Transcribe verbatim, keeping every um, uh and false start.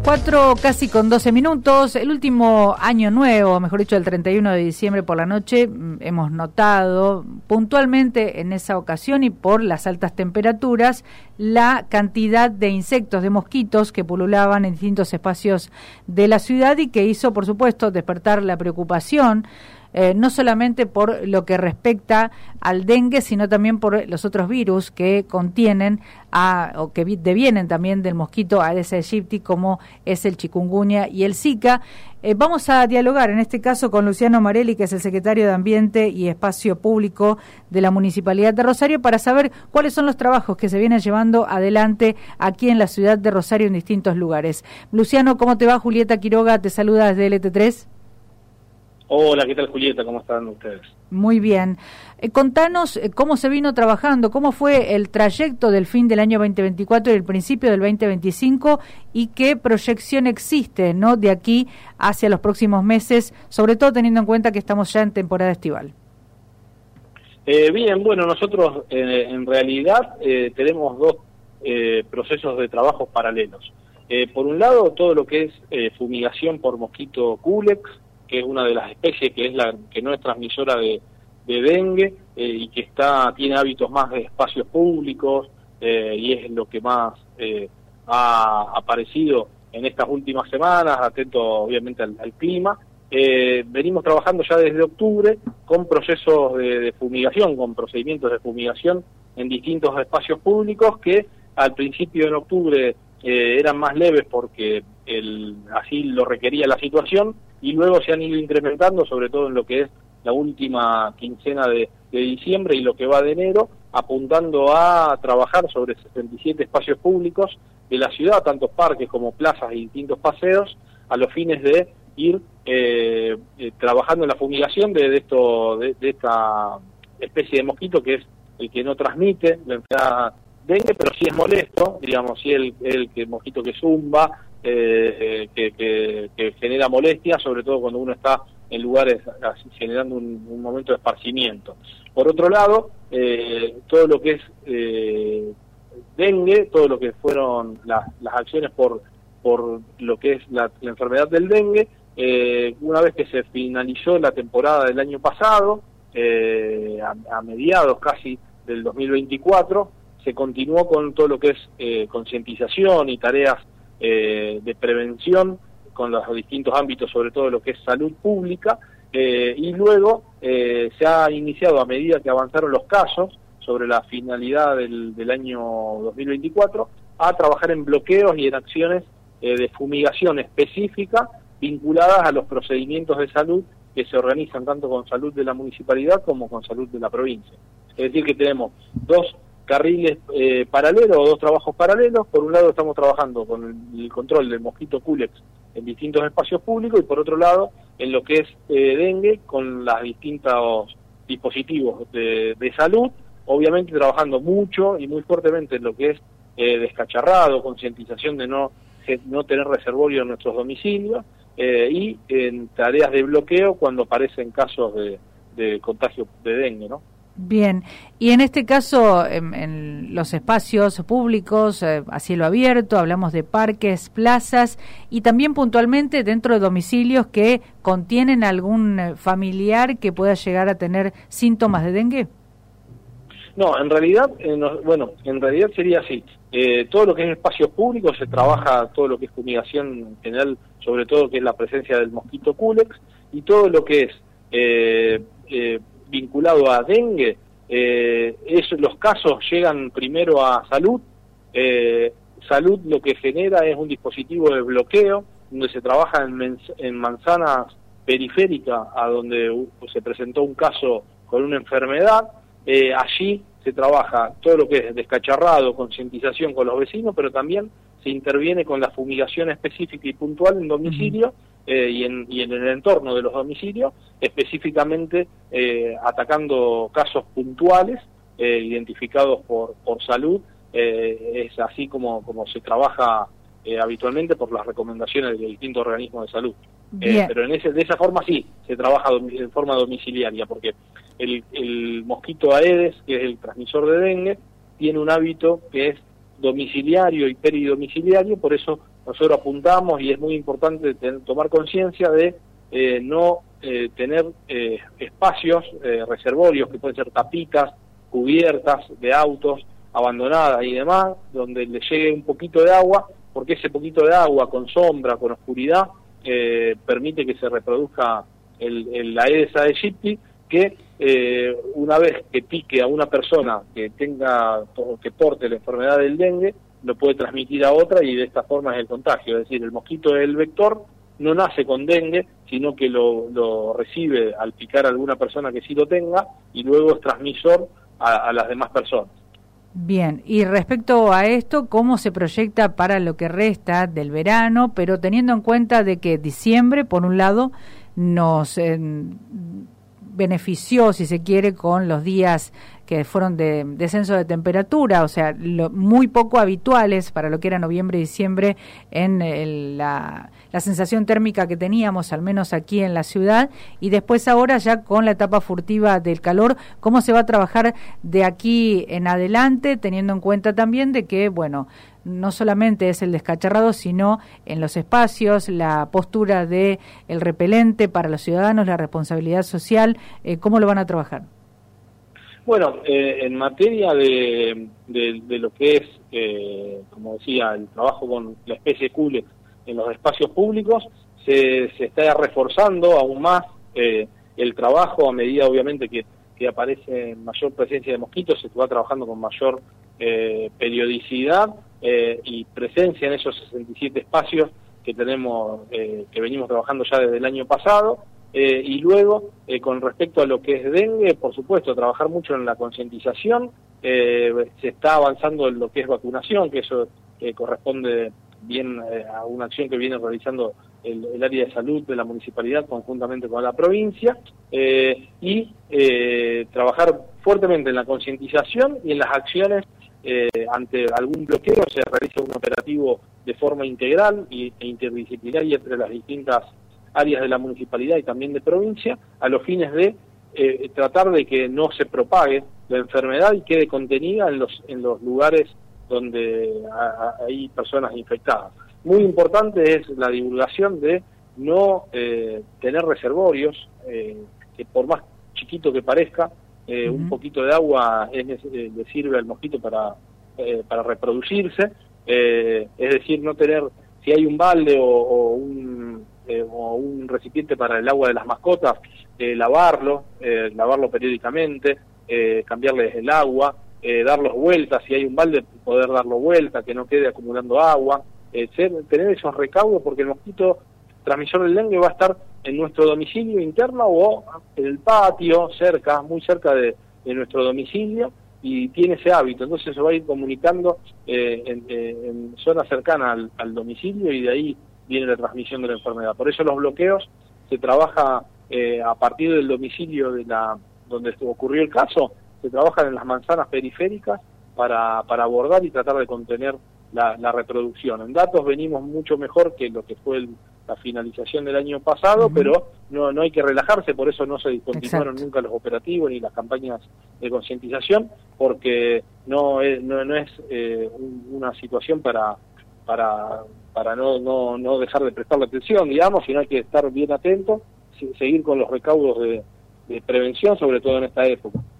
Cuatro casi con doce minutos, el último año nuevo, mejor dicho el treinta y uno de diciembre por la noche, hemos notado puntualmente en esa ocasión y por las altas temperaturas la cantidad de insectos, de mosquitos que pululaban en distintos espacios de la ciudad y que hizo, por supuesto, despertar la preocupación. Eh, no solamente por lo que respecta al dengue, sino también por los otros virus que contienen a, o que devienen también del mosquito Aedes aegypti, como es el chikungunya y el Zika. Eh, vamos a dialogar en este caso con Luciano Marelli, que es el secretario de Ambiente y Espacio Público de la Municipalidad de Rosario, para saber cuáles son los trabajos que se vienen llevando adelante aquí en la ciudad de Rosario en distintos lugares. Luciano, ¿cómo te va? Julieta Quiroga te saluda desde L T tres. Hola, ¿qué tal, Julieta? ¿Cómo están ustedes? Muy bien. Eh, contanos eh, cómo se vino trabajando, cómo fue el trayecto del fin del año veinte veinticuatro y el principio del veinte veinticinco y qué proyección existe, ¿no?, de aquí hacia los próximos meses, sobre todo teniendo en cuenta que estamos ya en temporada estival. Eh, bien, bueno, nosotros eh, en realidad eh, tenemos dos eh, procesos de trabajo paralelos. Eh, por un lado, todo lo que es eh, fumigación por mosquito Culex, que es una de las especies que es la que no es transmisora de, de dengue eh, y que está tiene hábitos más de espacios públicos eh, y es lo que más eh, ha aparecido en estas últimas semanas, atento obviamente al, al clima. Eh, venimos trabajando ya desde octubre con procesos de, de fumigación, con procedimientos de fumigación en distintos espacios públicos que al principio en octubre eh, eran más leves porque el, así lo requería la situación, y luego se han ido incrementando, sobre todo en lo que es la última quincena de, de diciembre y lo que va de enero, apuntando a trabajar sobre sesenta y siete espacios públicos de la ciudad, tanto parques como plazas y distintos paseos, a los fines de ir eh, eh, trabajando en la fumigación de, de, esto, de, de esta especie de mosquito que es el que no transmite la enfermedad dengue, pero sí es molesto, digamos, sí el, el, el mosquito que zumba, Eh, que, que, que genera molestia, sobre todo cuando uno está en lugares así, generando un, un momento de esparcimiento. Por otro lado, eh, todo lo que es eh, dengue, todo lo que fueron las, las acciones por, por lo que es la, la enfermedad del dengue, eh, una vez que se finalizó la temporada del año pasado, eh, a, a mediados casi del dos mil veinticuatro, se continuó con todo lo que es eh, concientización y tareas Eh, de prevención con los distintos ámbitos, sobre todo lo que es salud pública, eh, y luego eh, se ha iniciado, a medida que avanzaron los casos sobre la finalidad del, del año dos mil veinticuatro, a trabajar en bloqueos y en acciones eh, de fumigación específica vinculadas a los procedimientos de salud que se organizan tanto con salud de la municipalidad como con salud de la provincia. Es decir, que tenemos dos carriles eh, paralelos o dos trabajos paralelos. Por un lado estamos trabajando con el, el control del mosquito Culex en distintos espacios públicos y por otro lado en lo que es eh, dengue con los distintos dispositivos de, de salud, obviamente trabajando mucho y muy fuertemente en lo que es eh, descacharrado, concientización de no, no tener reservorio en nuestros domicilios eh, y en tareas de bloqueo cuando aparecen casos de, de contagio de dengue, ¿no? Bien, y en este caso, en, en los espacios públicos, eh, a cielo abierto, hablamos de parques, plazas, y también puntualmente dentro de domicilios que contienen algún familiar que pueda llegar a tener síntomas de dengue. No, en realidad, eh, no, bueno, en realidad sería así. Eh, todo lo que es espacios públicos se trabaja, todo lo que es fumigación en general, sobre todo que es la presencia del mosquito Culex, y todo lo que es eh, eh, vinculado a dengue, eh, es, los casos llegan primero a salud. Eh, salud lo que genera es un dispositivo de bloqueo, donde se trabaja en, en manzanas periféricas a donde uh, se presentó un caso con una enfermedad. Eh, allí se trabaja todo lo que es descacharrado, concientización con los vecinos, pero también se interviene con la fumigación específica y puntual en domicilio. Uh-huh. Eh, y, en, y en el entorno de los domicilios, específicamente eh, atacando casos puntuales eh, identificados por, por salud. Eh, es así como, como se trabaja eh, habitualmente por las recomendaciones de distintos organismos de salud. Eh, pero en ese, de esa forma sí, se trabaja en forma domiciliaria, porque el, el mosquito Aedes, que es el transmisor de dengue, tiene un hábito que es domiciliario y peridomiciliario, por eso nosotros apuntamos, y es muy importante tener, tomar conciencia de eh, no eh, tener eh, espacios, eh, reservorios, que pueden ser tapitas, cubiertas de autos abandonadas y demás, donde le llegue un poquito de agua, porque ese poquito de agua con sombra, con oscuridad, eh, permite que se reproduzca el, el, la Aedes aegypti, que eh, una vez que pique a una persona que tenga o que porte la enfermedad del dengue, lo puede transmitir a otra, y de esta forma es el contagio. Es decir, el mosquito del vector no nace con dengue, sino que lo, lo recibe al picar a alguna persona que sí lo tenga, y luego es transmisor a, a las demás personas. Bien, y respecto a esto, ¿cómo se proyecta para lo que resta del verano, pero teniendo en cuenta de que diciembre, por un lado, nos eh, benefició, si se quiere, con los días que fueron de descenso de temperatura, o sea, lo, muy poco habituales para lo que era noviembre y diciembre en el, la, la sensación térmica que teníamos, al menos aquí en la ciudad, y después ahora ya con la etapa furtiva del calor, ¿cómo se va a trabajar de aquí en adelante, teniendo en cuenta también de que, bueno, no solamente es el descacharrado, sino en los espacios, la postura de el repelente para los ciudadanos, la responsabilidad social, eh, ¿cómo lo van a trabajar? Bueno, eh, en materia de, de, de lo que es, eh, como decía, el trabajo con la especie Culex en los espacios públicos, se, se está reforzando aún más eh, el trabajo a medida, obviamente, que, que aparece mayor presencia de mosquitos, se va trabajando con mayor eh, periodicidad eh, y presencia en esos sesenta y siete espacios que tenemos, eh, que venimos trabajando ya desde el año pasado. Eh, y luego, eh, con respecto a lo que es dengue, por supuesto, trabajar mucho en la concientización, eh, se está avanzando en lo que es vacunación, que eso eh, corresponde bien eh, a una acción que viene realizando el, el área de salud de la municipalidad conjuntamente con la provincia, eh, y eh, trabajar fuertemente en la concientización y en las acciones. Eh, ante algún bloqueo se realiza un operativo de forma integral e interdisciplinaria entre las distintas áreas de la municipalidad y también de provincia, a los fines de eh, tratar de que no se propague la enfermedad y quede contenida en los en los lugares donde a, a, hay personas infectadas. Muy importante es la divulgación de no eh, tener reservorios, eh, que por más chiquito que parezca, eh, uh-huh. un poquito de agua es, eh, le sirve al mosquito para, eh, para reproducirse, eh, es decir, no tener, si hay un balde o, o un Eh, o un recipiente para el agua de las mascotas, eh, lavarlo, eh, lavarlo periódicamente, eh, cambiarles el agua, eh, darlos vueltas, si hay un balde poder darlo vuelta, que no quede acumulando agua, eh, ser, tener esos recaudos, porque el mosquito transmisor del dengue va a estar en nuestro domicilio interno o en el patio, cerca, muy cerca de, de nuestro domicilio, y tiene ese hábito, entonces se va a ir comunicando eh, en, en zonas cercanas al, al domicilio, y de ahí viene la transmisión de la enfermedad. Por eso los bloqueos se trabaja eh, a partir del domicilio de la donde ocurrió el caso, se trabajan en las manzanas periféricas para, para abordar y tratar de contener la, la reproducción. En datos venimos mucho mejor que lo que fue el, la finalización del año pasado, uh-huh. pero no, no hay que relajarse, por eso no se discontinuaron nunca los operativos ni las campañas de concientización, porque no es, no, no es eh, un, una situación para para para no, no, no dejar de prestarle atención, digamos, sino hay que estar bien atento, seguir con los recaudos de, de prevención, sobre todo en esta época.